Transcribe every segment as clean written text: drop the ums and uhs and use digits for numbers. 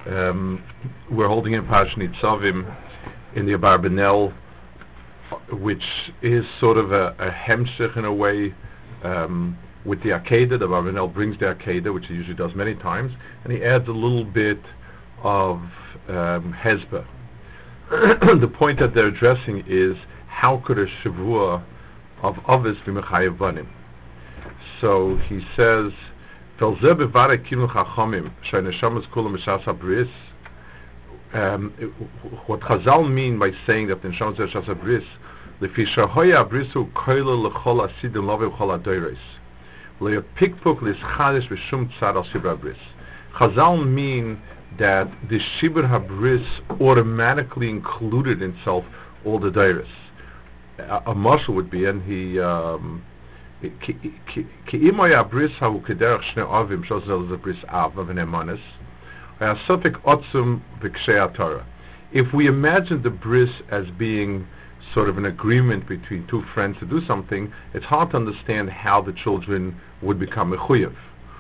We're holding in Parashat Nitzavim in the Abarbanel, which is sort of a hemshich in a way with the Akedah. The Abarbanel brings the Akedah, which he usually does many times, and he adds a little bit of Hezbah. The point that they're addressing is how could a Shavua of Avos be Mechayev Banim? So he says, what Chazal mean by saying that the Neshamas are Shas Bris, lefi shahoya brisu koilo lechol asidim lovim chol adoros, le'pikpuk lischadish v'shum tzad al shibra bris. Chazal mean that the shibra habris automatically included in itself all the doros. A marshal would be, and he ki'imoya bris hahu kederach shne avim shozel the bris av v'nemanis. If we imagine the bris as being sort of an agreement between two friends to do something, it's hard to understand how the children would become mechuyev.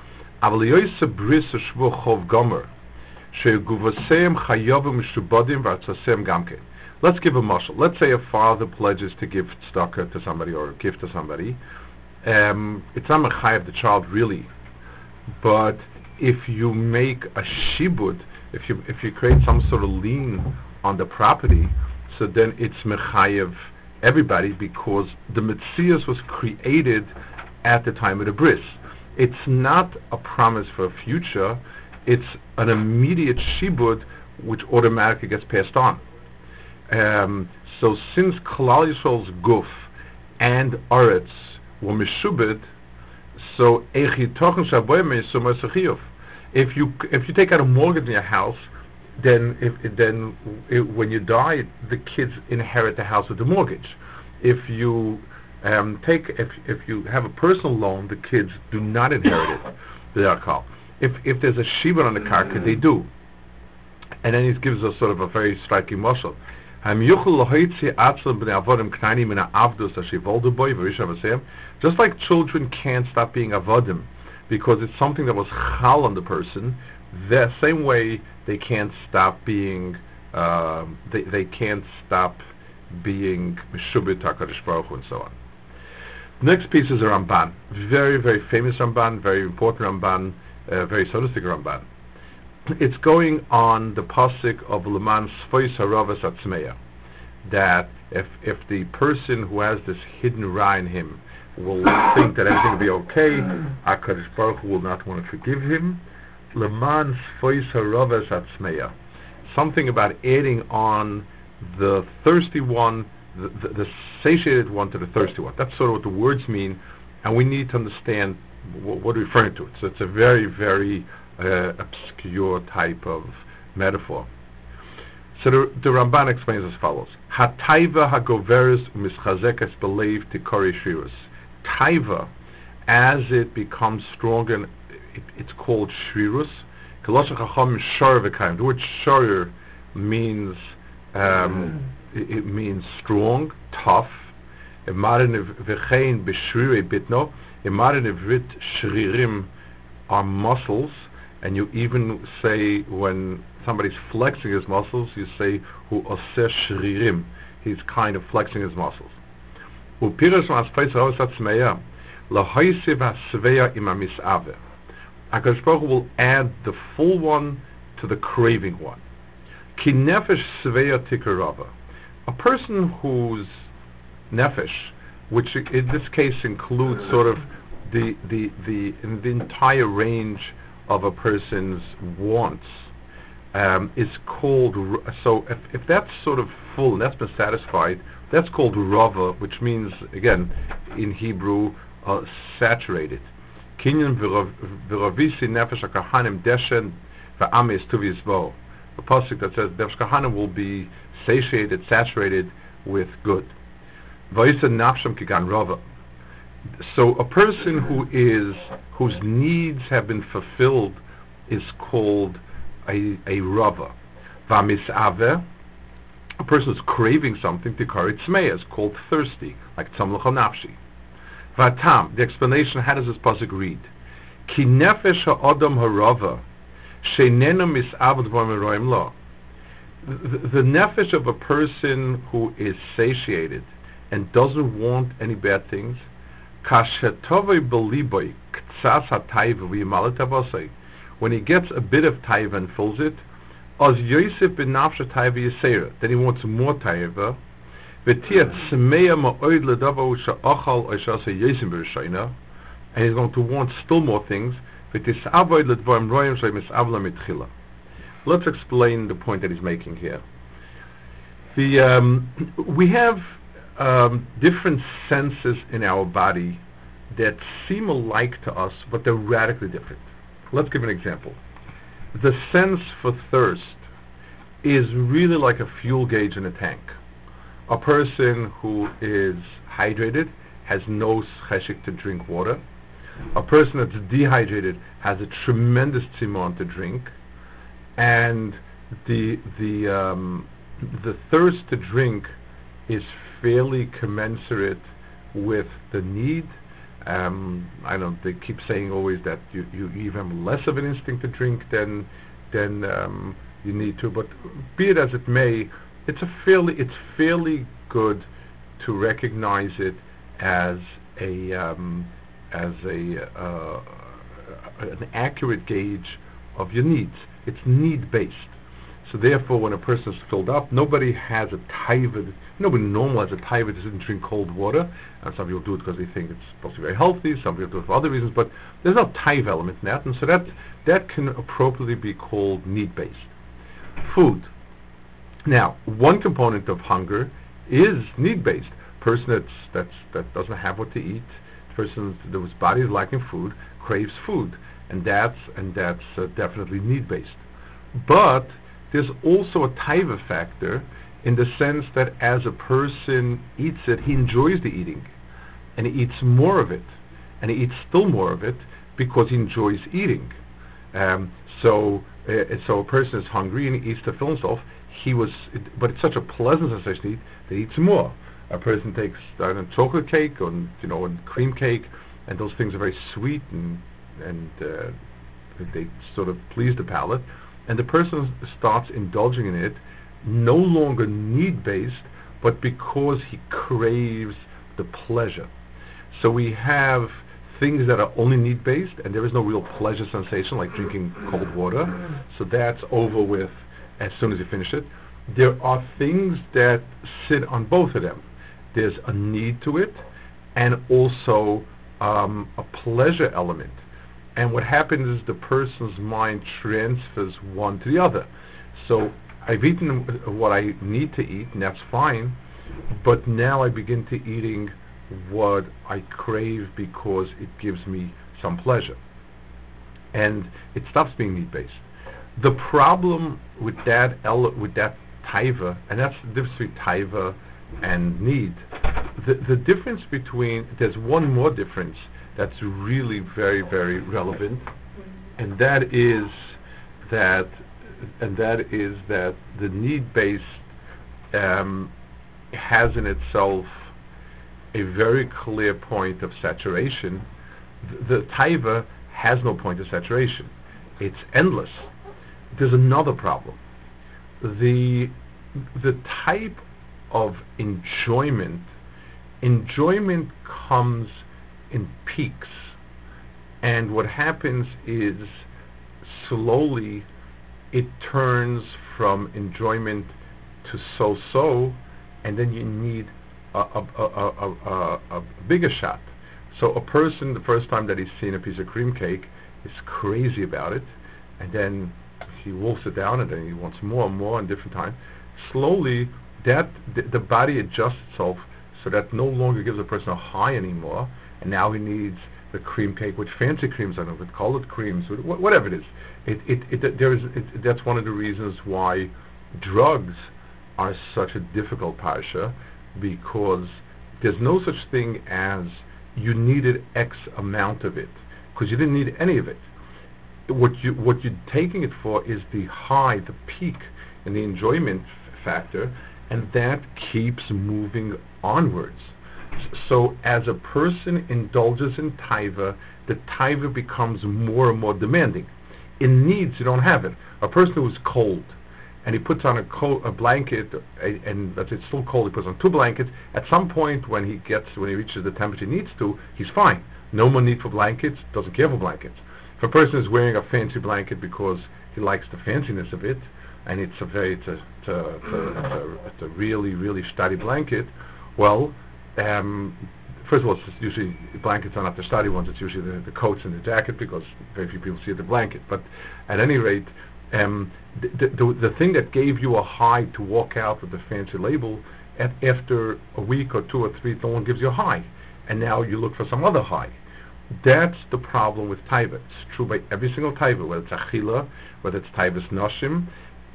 Let's give a mashal. Let's say a father pledges to give tzedakah to somebody or a gift to somebody. It's not mechayev the child really, but if you make a shibud, if you create some sort of lien on the property, so then it's mechayev everybody, because the Metzias was created at the time of the bris. It's not a promise for a future, it's an immediate shibud which automatically gets passed on. So since Klal Yisrael's guf and Aretz were meshubed, so if you take out a mortgage in your house, then when you die, the kids inherit the house with the mortgage. If you if you have a personal loan, the kids do not inherit it. If there's a shiva on the karka, they do. And then he gives us sort of a very striking mashal. Just like children can't stop being avodim because it's something that was chal on the person, the same way they can't stop being they can't stop being meshubit HaKadosh Baruch Hu and so on. Next piece is a Ramban, very very famous Ramban, very important Ramban, very solistic Ramban. It's going on the pasuk of Leman Sfois Haravas Atzmeya, that if the person who has this hidden ra in him will think that everything will be okay, HaKadosh Baruch Hu will not want to forgive him. Leman Sfois Haravas Atzmeya, something about adding on the thirsty one, the satiated one to the thirsty one. That's sort of what the words mean, and we need to understand what we're referring to. So it's a very very obscure type of metaphor. So the Ramban explains as follows: Hataiva hagoveres umischazekas believe tikori shrirus. Taiva, as it becomes stronger, it's called shrirus. The word sharir means it means strong, tough. Shririm are muscles. And you even say when somebody's flexing his muscles, you say hu oseh shririm. He's kind of flexing his muscles. HaKadosh Baruch Hu will add the full one to the craving one. Ki nefesh sveya tikarava. A person whose nefesh, which in this case includes sort of the entire range of a person's wants, is called, so if that's sort of full and that's been satisfied, that's called rava, which means, again, in Hebrew, saturated. Kinyan v'ravisi nefesh hakahanim deshen v'ames tuvisbo. A pasuk that says nefesh kahanim will be satiated, saturated with good. V'yisa nafsham kigan rava. So a person whose needs have been fulfilled is called a rava. V'amisave, a person who's craving something, tikari tzmeya, is called thirsty, like tzamlach nafshi. V'atam, the explanation, how does this pasuk read? Ki nefesh ha'adam harava Sheinenu mis'avad dvarim roim lo. The nefesh of a person who is satiated and doesn't want any bad things, kashetovei beliboy ktsas hatayva v'yimalet avosei, when he gets a bit of taiva and fills it, as Yosef ben nafshe taiva yisera, then he wants more taiva, v'tiyat semeya ma'od ledavo she'achal or she'aseh Yosef b'rishayna, and he's going to want still more things, v'tis'avoid ledvarim royim she'mis'avla mitchila. Let's explain the point that he's making here. We have different senses in our body that seem alike to us, but they're radically different. Let's give an example. The sense for thirst is really like a fuel gauge in a tank. A person who is hydrated has no cheshik to drink water. A person that's dehydrated has a tremendous tzimon to drink. And the thirst to drink is fairly commensurate with the need. I know they keep saying always that you even have less of an instinct to drink than you need to. But be it as it may, it's fairly good to recognize it as an accurate gauge of your needs. It's need-based. So therefore, when a person is filled up, nobody normal has a taiva that doesn't drink cold water. And some people do it because they think it's supposed to be very healthy. Some people do it for other reasons. But there's no taiva element in that. And so that can appropriately be called need-based. Food. Now, one component of hunger is need-based. Person that doesn't have what to eat, person whose body is lacking food, craves food. And that's definitely need-based. But there's also a taiva factor in the sense that as a person eats it, he enjoys the eating, and he eats more of it, and he eats still more of it because he enjoys eating. So a person is hungry and he eats to fill himself. But it's such a pleasant sensation to eat that he eats more. A person takes chocolate cake and cream cake, and those things are very sweet and they sort of please the palate, and the person starts indulging in it no longer need-based, but because he craves the pleasure. So we have things that are only need-based, and there is no real pleasure sensation like drinking cold water, so that's over with as soon as you finish it. There are things that sit on both of them. There's a need to it, and also a pleasure element. And what happens is the person's mind transfers one to the other. So I've eaten what I need to eat, and that's fine, but now I begin to eating what I crave because it gives me some pleasure. And it stops being need-based. The problem with that taiva, and that's the difference between taiva and need, the difference there's one more difference that's really very, very relevant, and that is that the need-based has in itself a very clear point of saturation. The taiva has no point of saturation. It's endless. There's another problem. The type of enjoyment comes in peaks, and what happens is slowly it turns from enjoyment to so-so, and then you need a bigger shot. So a person, the first time that he's seen a piece of cream cake, is crazy about it, and then he wolfs it down, and then he wants more and more in different times. Slowly, the body adjusts itself so that no longer gives the person a high anymore, and now he needs the cream cake with fancy creams on it, with colored creams, with whatever it is. That's one of the reasons why drugs are such a difficult parsha, because there's no such thing as you needed X amount of it, because you didn't need any of it. What you're taking it for is the high, the peak, and the enjoyment factor, and that keeps moving onwards. So as a person indulges in taiva, the taiva becomes more and more demanding. In needs, you don't have it. A person who's cold, and he puts on a blanket, and that's it's still cold. He puts on two blankets. At some point, when he reaches the temperature he needs to, he's fine. No more need for blankets. Doesn't care for blankets. If a person is wearing a fancy blanket because he likes the fanciness of it, and it's a really really sturdy blanket, well, first of all, it's usually blankets are not the sturdy ones. It's usually the coats and the jacket because very few people see the blanket. But at any rate, the thing that gave you a high to walk out with the fancy label, after a week or two or three, no one gives you a high, and now you look for some other high. That's the problem with taiva. It's true by every single taiva, whether it's achila, whether it's taivas noshim.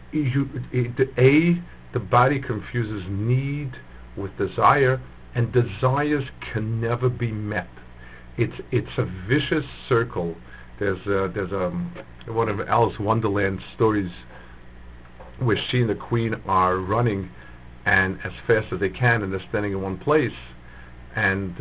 The body confuses need with desire, and desires can never be met. It's a vicious circle. There's one of Alice Wonderland's stories where she and the queen are running and as fast as they can, and they're standing in one place, and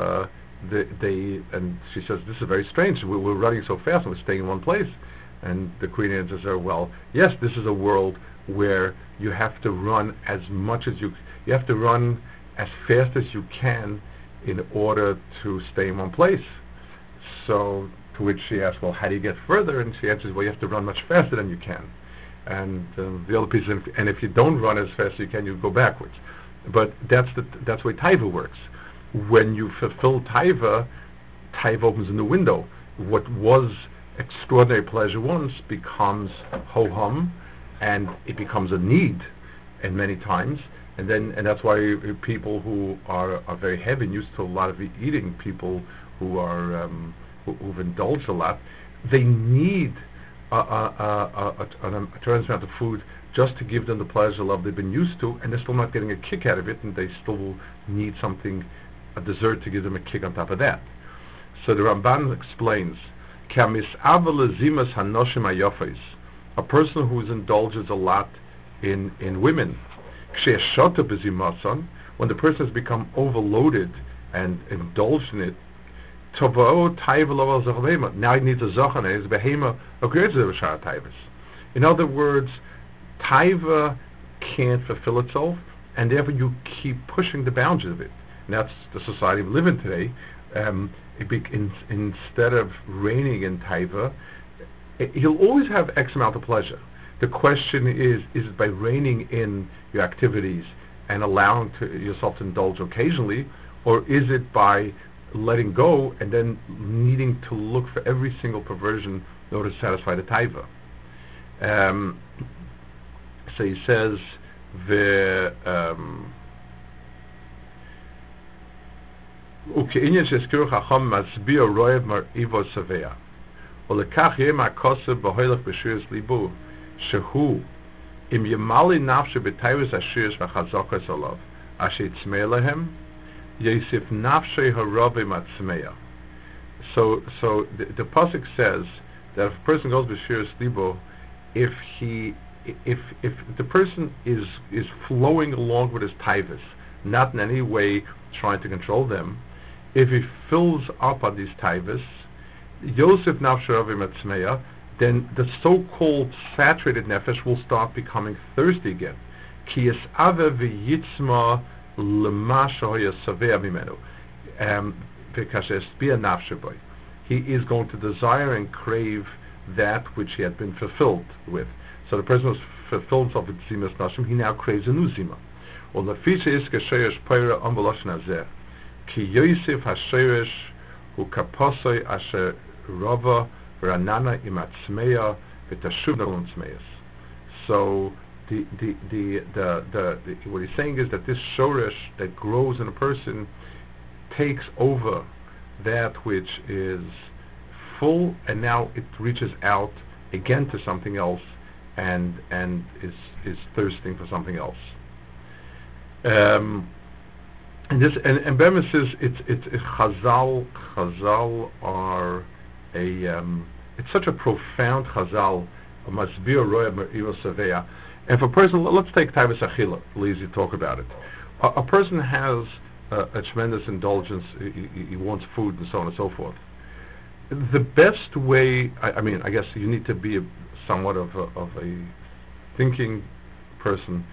and she says, "This is very strange. We're running so fast and we're staying in one place." And the queen answers her, "Well, yes, this is a world where you have to run as much as you have to run as fast as you can in order to stay in one place." So, to which she asks, "Well, how do you get further?" And she answers, "Well, you have to run much faster than you can." And the other piece, and if you don't run as fast as you can, you go backwards. But that's the way taiva works. When you fulfill taiva, taiva opens a new window. What was extraordinary pleasure once becomes ho-hum, and it becomes a need, and many times, and that's why people who are very heavy and used to a lot of eating, people who are who've indulged a lot, they need a tremendous amount of food just to give them the pleasure love they've been used to, and they're still not getting a kick out of it, and they still need something, a dessert, to give them a kick on top of that. So the Ramban explains, a person who indulges a lot in women, when the person has become overloaded and indulged in it, now he needs a zochane, his behema agrees with the taivas. In other words, taiva can't fulfill itself, and therefore you keep pushing the boundaries of it. And that's the society we live in today. Instead of reigning in taiva, he'll always have X amount of pleasure. The question is it by reining in your activities and allowing yourself to indulge occasionally, or is it by letting go and then needing to look for every single perversion in order to satisfy the taiva? So he says, וכעניין שהזכירו חכם מצביע רויב מרעיבו שבע ולכך יהיה מהכוסף בהולך בשירס ליבו שהוא אם ימלא נפשו בתאווס השירס והחזקות עליו אשר יצמא להם יוסיף נפשי הרוב מצמא. So the pasuk says that if a person goes b'shiras libo, if the person is flowing along with his taivas, not in any way trying to control them, if he fills up on these taivas, Yosef nafsharavim atzmeya, then the so-called saturated nefesh will start becoming thirsty again. Ki yis'ave v'yitzma l'ma shehoya saveh mimenu, v'kasher espia nafshe boy. He is going to desire and crave that which he had been fulfilled with. So the person who's fulfilled himself with zimas nashim, he now craves a new zima. Well, the feature is kasheresh poira ambolosh nazeh. Ki Yosef hasheresh hu kaposoi asher rava v'ranana imatzmeya v'tashuv nalon tzmeyas. So what he's saying is that this shoresh that grows in a person takes over that which is full, and now it reaches out again to something else, and is thirsting for something else. And Bemis says it's Chazal are it's such a profound Chazal. Masbir roya mer'iva savea. If a person, let's take Taivas Achila, easy to talk about it. A person has a tremendous indulgence. He wants food and so on and so forth. The best way, I mean, I guess you need to be somewhat of a thinking person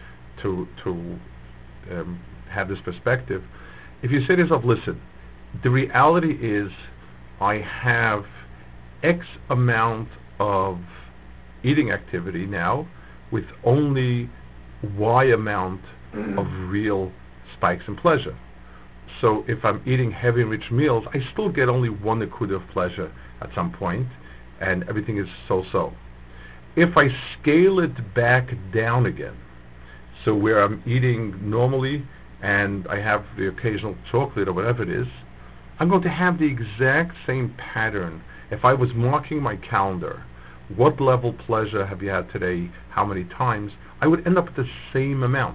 to have this perspective. If you say to yourself, listen, the reality is I have X amount of eating activity now with only Y amount of real spikes in pleasure. So if I'm eating heavy and rich meals, I still get only one nakuda of pleasure at some point, and everything is so-so. If I scale it back down again, so where I'm eating normally and I have the occasional chocolate or whatever it is, I'm going to have the exact same pattern. If I was marking my calendar, what level pleasure have you had today, how many times, I would end up with the same amount.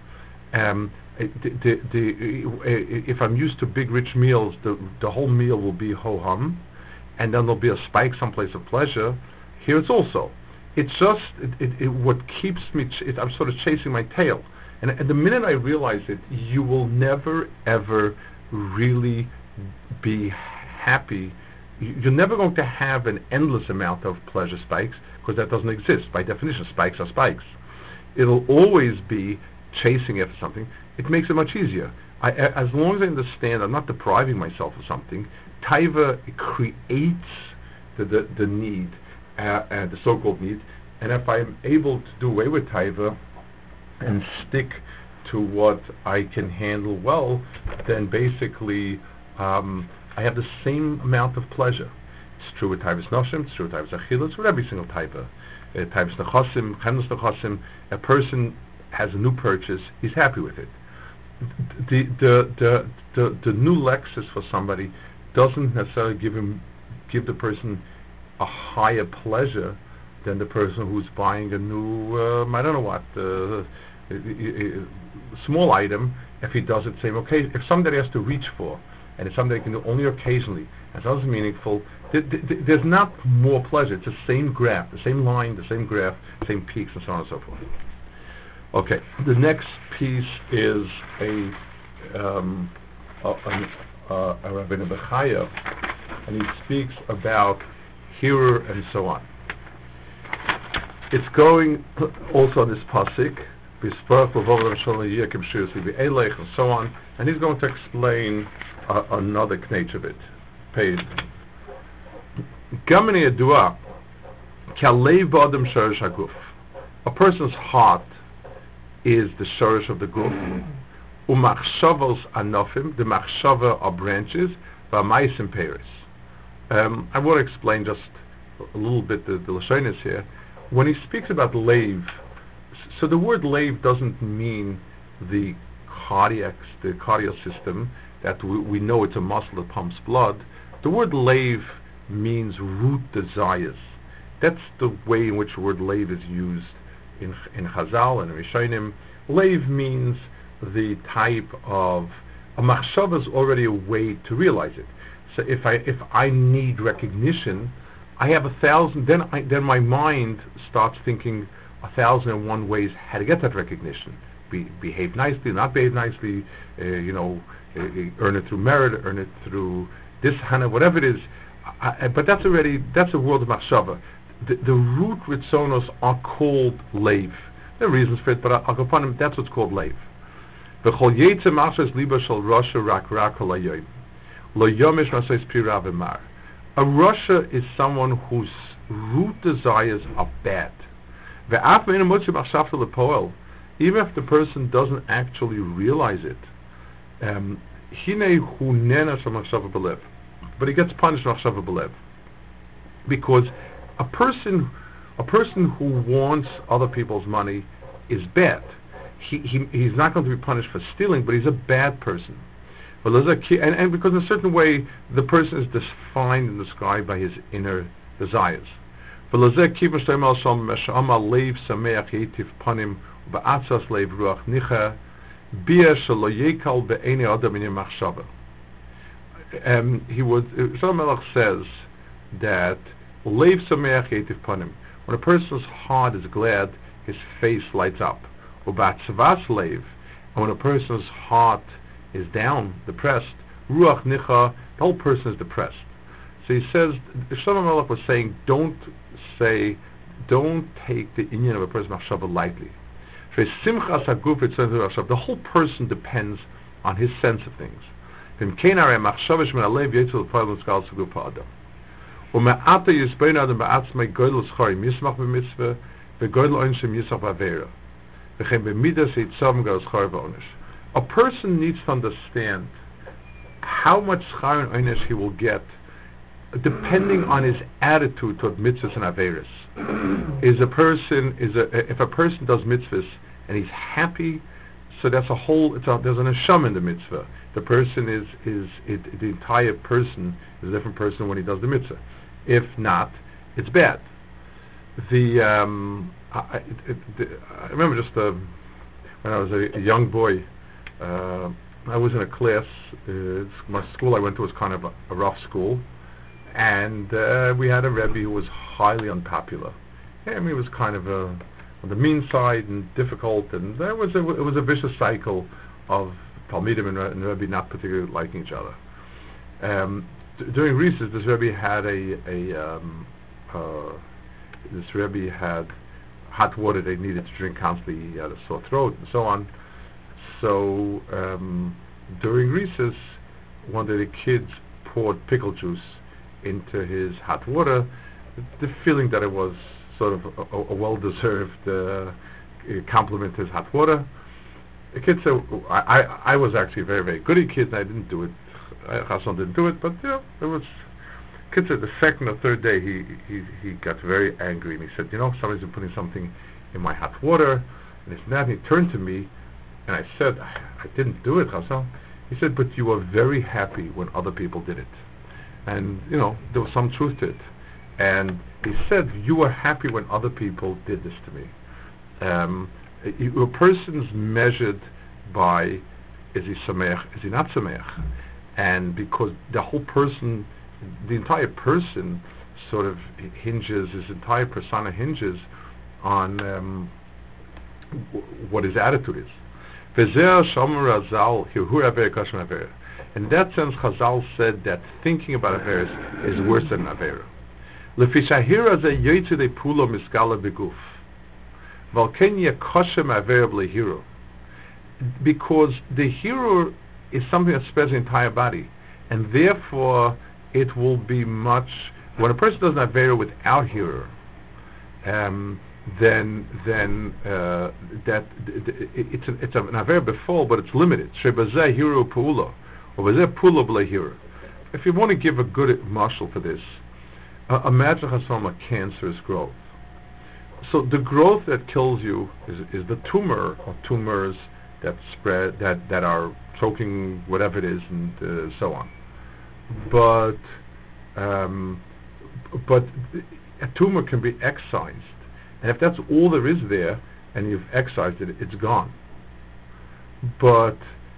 If I'm used to big rich meals, the whole meal will be ho-hum, and then there'll be a spike someplace of pleasure. Here it's also. It's just what keeps me. I'm sort of chasing my tail, and the minute I realize it, you will never ever really be happy. You're never going to have an endless amount of pleasure spikes because that doesn't exist. By definition, spikes are spikes. It'll always be chasing after something. It makes it much easier. As long as I understand I'm not depriving myself of something, taiva creates the need, the so-called need, and if I'm able to do away with taiva and stick to what I can handle well, then basically I have the same amount of pleasure. It's true with taivas noshim, it's true with taivas achilas, it's with every single taiva. Taivas nechosim, chemus nechosim, a person has a new purchase, he's happy with it. The new Lexus for somebody doesn't necessarily give the person a higher pleasure than the person who's buying a new I don't know what small item. If he does it same occasion, if somebody has to reach for, and it's something they can do only occasionally, and it's meaningful, there's not more pleasure. It's the same graph, the same line, the same graph, same peaks, and so on and so forth. Okay, the next piece is a Rabbeinu Bechaya, and he speaks about hearer and so on. It's going also on this pasuk, and so on, and he's going to explain another knetch of it. Page. A person's heart is the shorish of the guf. Umachshavos anofim, the machshava are branches, v'maisim peris. I want to explain just a little bit the lashonis here. When he speaks about lave, so the word lave doesn't mean the cardiac system that we know it's a muscle that pumps blood. The word lave means root desires. That's the way in which the word lave is used in Chazal and in Rishonim. Lave means the type of a machshava is already a way to realize it. So if I need recognition, I have 1,000. Then my mind starts thinking 1,001 ways how to get that recognition. Behave nicely, not behave nicely. Earn it through merit, earn it through this hana, whatever it is. But that's a world of machshava. The root ritzonos are called lave. There are reasons for it, but I'll go upon them. That's what's called lave. V'chol yetze machshavas liba shel rasha rak halayom lo yomish masayis pira v'mar. A rasha is someone whose root desires are bad. Ve'af me'enu motzi machshavta lepoel. Even if the person doesn't actually realize it, hine hu nena shel machshava belev, but he gets punished machshava belev, because a person who wants other people's money is bad. He's not going to be punished for stealing, but he's a bad person. And because in a certain way the person is defined and described by his inner desires. Melech says that Leiv Sameach Yetiv Panim. When a person's heart is glad, his face lights up. Ubatzvas Leiv. And when a person's heart is down, depressed, Ruach Nicha, the whole person is depressed. So he says, Shlomo Melech was saying, don't take the inyan of a person's machshava lightly. The whole person depends on his sense of things. A person needs to understand how much schar and onesh he will get depending on his attitude toward mitzvahs and averis. If a person does mitzvahs and he's happy, so that's there's an neshama in the mitzvah. The person the entire person is a different person when he does the mitzvah. If not, it's bad. I remember just when I was a young boy, I was in a class. My school I went to was kind of a rough school, and we had a Rebbe who was highly unpopular. And he was kind of on the mean side and difficult, and it was a vicious cycle of Talmidim and Rebbe not particularly liking each other. During recess, this Rebbe had hot water they needed to drink constantly. He had a sore throat and so on. So during recess, one of the kids poured pickle juice into his hot water, the feeling that it was sort of a well-deserved compliment to his hot water. The kid said, I was actually a very, very good kid, and I didn't do it. Hassan didn't do it, but it was. Kid said the second or third day he got very angry, and he said, somebody's been putting something in my hot water, and it's not. He turned to me, and I said, I didn't do it, Hassan. He said, but you were very happy when other people did it. And, there was some truth to it. And he said, you were happy when other people did this to me. A person's measured by, is he sameach, is he not sameach? And because the entire person sort of hinges, his entire persona hinges on what his attitude is. In that sense, Chazal said that thinking about Averis is worse than Avera. Because the hero is something that spreads the entire body, and therefore it will be much. When a person does an Avera without hero, then that it's an Avera before, but it's limited. Shebazeh hero pu'ula, or bazeh pu'ula b'lei hero. If you want to give a good marshal for this, imagine a cancerous growth. So the growth that kills you is the tumor or tumors that spread that are choking whatever it is and so on. But a tumor can be excised, and if that's all there is there, and you've excised it, it's gone. But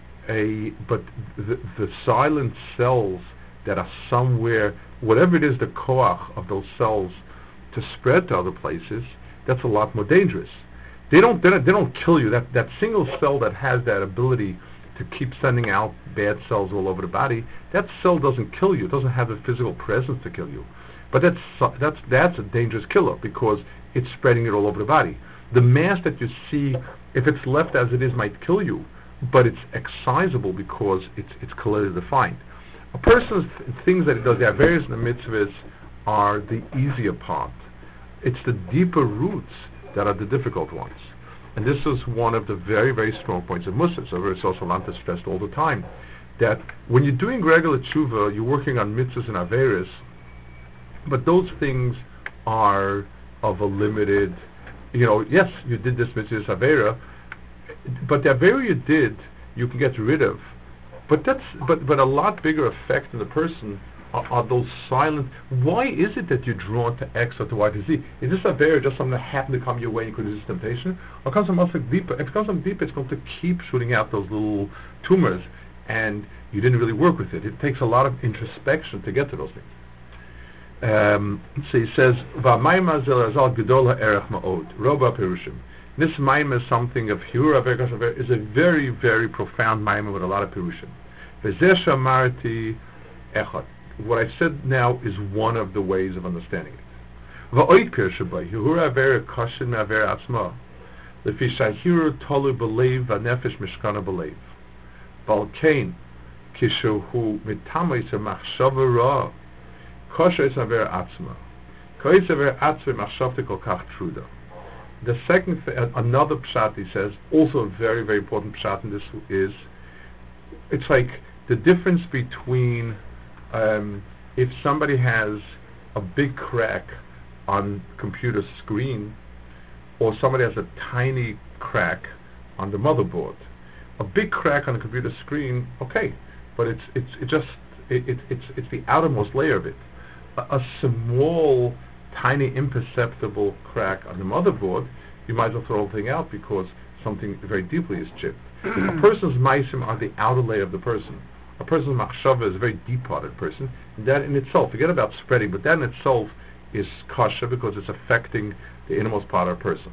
the silent cells that are somewhere, whatever it is, the koach of those cells to spread to other places, that's a lot more dangerous. They don't kill you. That single cell that has that ability to keep sending out bad cells all over the body, that cell doesn't kill you. It doesn't have the physical presence to kill you. But that's a dangerous killer because it's spreading it all over the body. The mass that you see, if it's left as it is, might kill you, but it's excisable because it's clearly defined. A person's things that he does, the Averis and the mitzvahs, are the easier part. It's the deeper roots that are the difficult ones. And this is one of the very, very strong points of Musar. So very Salanta stressed all the time that when you're doing regular tshuva, you're working on mitzvahs and Averis, but those things are of a limited, yes, you did this mitzvah, this Avera, but the Avera you did, you can get rid of. But a lot bigger effect in the person are those silent. Why is it that you're drawn to X or to Y to Z? Is this Avera just something that happened to come your way and you could resist temptation? Or comes from something deeper? If it comes from deeper, it's going to keep shooting out those little tumors, and you didn't really work with it. It takes a lot of introspection to get to those things. So he says, "V'mayma zel razal gedol ha'erech ma'od roba perushim." This mayma is something of Hira Avera is a very, very profound mayma with a lot of perushim. V'zeh shamarti echad. what I've said now is one of the ways of understanding it. Va'oid pir shabay, Yehura avera kashin me'avera atzma, lefi shahiru tolu b'leiv v'nefesh mishkana b'leiv. Balkain, kishuhu mitamay se machshava ra, kasha is avera atzma. Kais avera atzma machshavte kol kach truda. The second, another pshat he says, also a very, very important pshat in this is, it's like the difference between if somebody has a big crack on computer screen or somebody has a tiny crack on the motherboard. A big crack on the computer screen, okay, but it's the outermost layer of it. A small, tiny, imperceptible crack on the motherboard, you might as well throw the whole thing out because something very deeply is chipped. A person's maisim are the outer layer of the person. A person's machshava is a very deep-hearted person. That in itself, forget about spreading, but that in itself is kasha because it's affecting the innermost part of a person.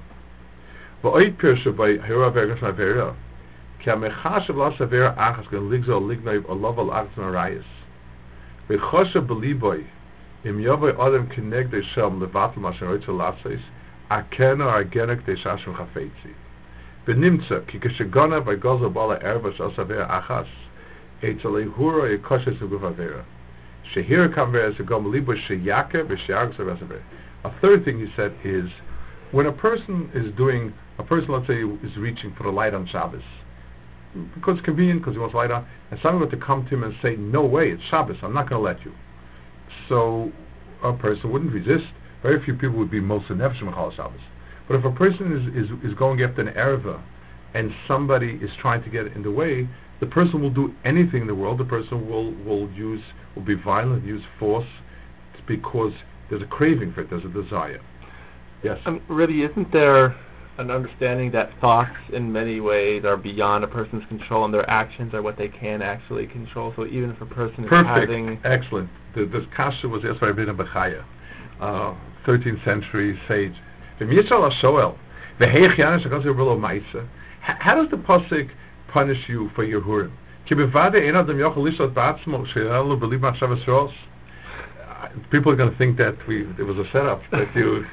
Benimtza ki kishagana by gozel bala erva shasavera achas etzelehura yekoshes uguvavera shehira kamver as a gomaliba sheyake v'sheyag zavesavera. A third thing he said is when a person, let's say, is reaching for a light on Shabbos because it's convenient, because he wants a light on, and someone were to come to him and say, "No way, it's Shabbos. I'm not going to let you." So a person wouldn't resist. Very few people would be most nefesh mechal Shabbos. But if a person is going after an erva and somebody is trying to get in the way, the person will do anything in the world. The person will be violent, use force, because there's a craving for it, there's a desire. Yes? Really, isn't there an understanding that thoughts in many ways are beyond a person's control and their actions are what they can actually control? So even if a person is having... Excellent. This kasha was asked by Rabbeinu Bechaya, 13th century sage. How does the pasuk punish you for your hurim? People are going to think that it was a setup. That you,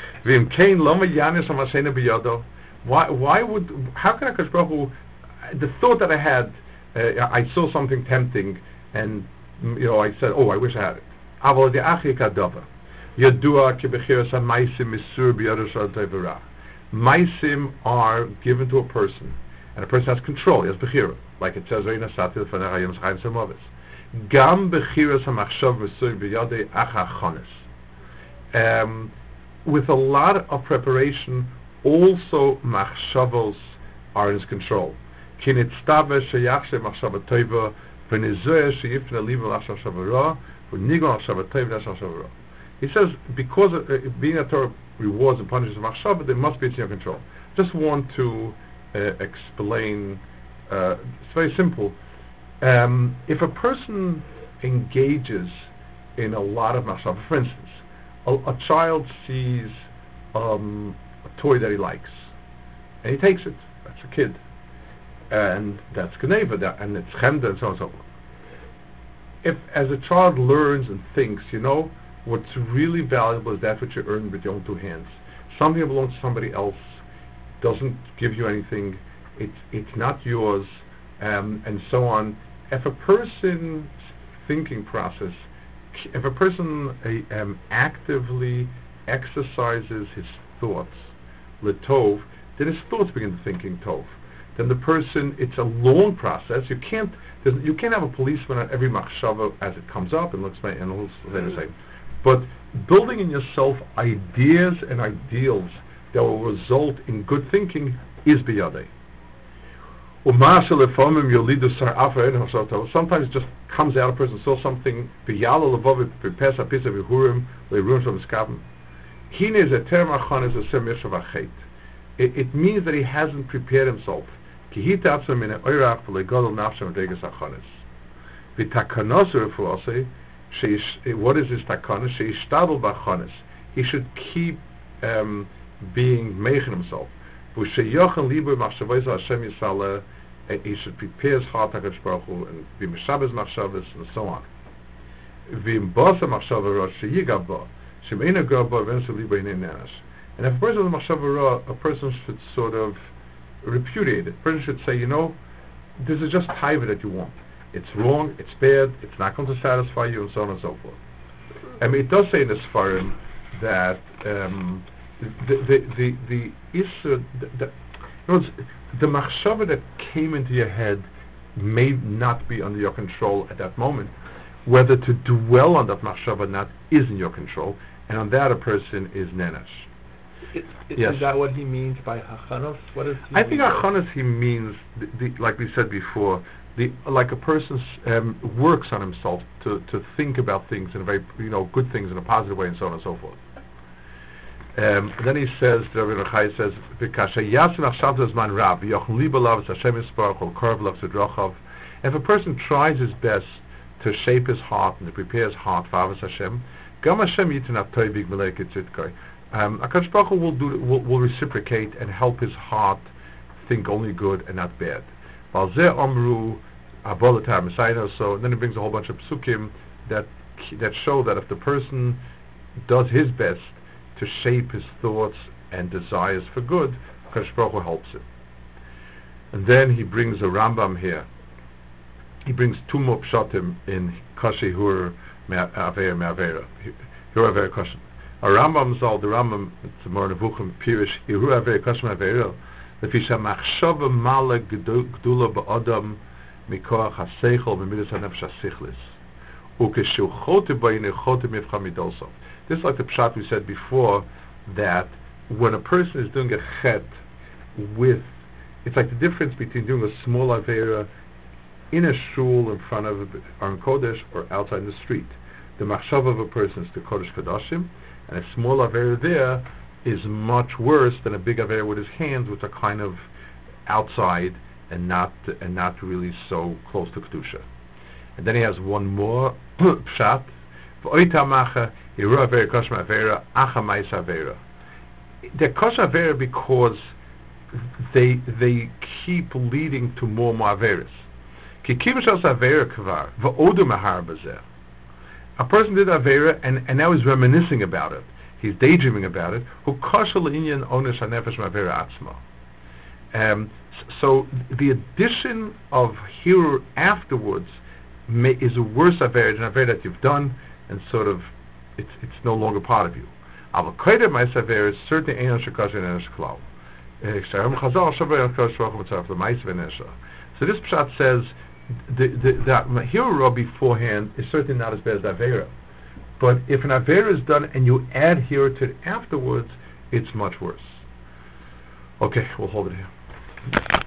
how can Hakadosh Baruch Hu, the thought that I had, I saw something tempting, and I said, oh, I wish I had it. Yadua kibechiras ha-maisim misur b'yadashar tevera. Maisim are given to a person, and a person has control. He has bechira, like it says, "Reina sati l'fanecha yom zchayim semovis." Gam bechiras ha-machshav misur b'yadei acha chones. With a lot of preparation, also machshavos are in his control. Ki nitztave sheyachshe machshava teva v'nizoyeh sheyifne liva l'achshav shavara v'nigon l'achshav teva l'achshav shavara. He says, because being a Torah rewards and punishes machshava, there must be in your control. Just want to explain, it's very simple. If a person engages in a lot of machshava, for instance, a child sees a toy that he likes, and he takes it. That's a kid. And that's Geneva, and it's Chemda, and so on and so forth. If, as a child learns and thinks, what's really valuable is that which you earn with your own two hands. Something that belongs to somebody else doesn't give you anything. It's not yours, and so on. If a person's thinking process, if a person actively exercises his thoughts, letov, then his thoughts begin to thinking tov. Then the person, it's a long process. You can't have a policeman on every machshava as it comes up and looks the same. But building in yourself ideas and ideals that will result in good thinking is biyadei. Sometimes it just comes out, a person saw something, it means that he hasn't prepared himself. What is this takana? He should keep being meichin himself. He should prepare his heart, HaKadosh Baruch Hu, and be Meshabes Machshavas, and so on. V'im basa machshava ra sheyiga ba, shemeina ga ba v'ensuli b'inei nenash. And if a person has a machshava ra, a person should sort of repudiate it. A person should say, this is just taiva that you want. It's wrong, it's bad, it's not going to satisfy you, and so on and so forth. I mean, it does say in the Sfarim that the issue, the machshava that came into your head may not be under your control at that moment. Whether to dwell on that machshava not is in your control, and on that a person is nenash. Is that what he means by hachanos? What is he I think mean hachanos he means, like we said before, like a person works on himself to think about things in a very good things in a positive way, and so on and so forth. Then he says, Rabbi Rechai says, if a person tries his best to shape his heart and to prepare his heart for Avos Hashem, HaKadosh Baruch Hu will reciprocate and help his heart think only good and not bad. So then he brings a whole bunch of psukim that show that if the person does his best to shape his thoughts and desires for good, HaKadosh Baruch Hu helps him. And then he brings a Rambam here. He brings two more pshatim in Kashi Hur Me'aver Me'avera. Hur Aver Kashi. A Rambam Zal, the Rambam, it's more Nevuchim, Pirish, Hur Aver Kashi Me'avera, Lefi Shamachshava Mala Gdula Ba'adam Mikoach HaSeichel B'midas HaNefesh HaSichlis. Ukeshu Chote Ba'ine Chote Mivcha Midosov. This is like the pshat we said before, that when a person is doing a chet it's like the difference between doing a small avera in a shul in front of Aron Kodesh or outside in the street. The machshav of a person is to Kodesh Kodashim, and a small avera there is much worse than a big avera with his hands, which are kind of outside and not really so close to Kedusha. And then he has one more pshat. They're kosher avera because they keep leading to more averas. A person did avera and now he's reminiscing about it. He's daydreaming about it. So the addition of hirur afterwards is a worse avera than avera that you've done, and sort of it's no longer part of you. Is certainly so this pshat says that hirur beforehand is certainly not as bad as avera, but if an avera is done and you add hirur to it afterwards, it's much worse. Okay, we'll hold it here.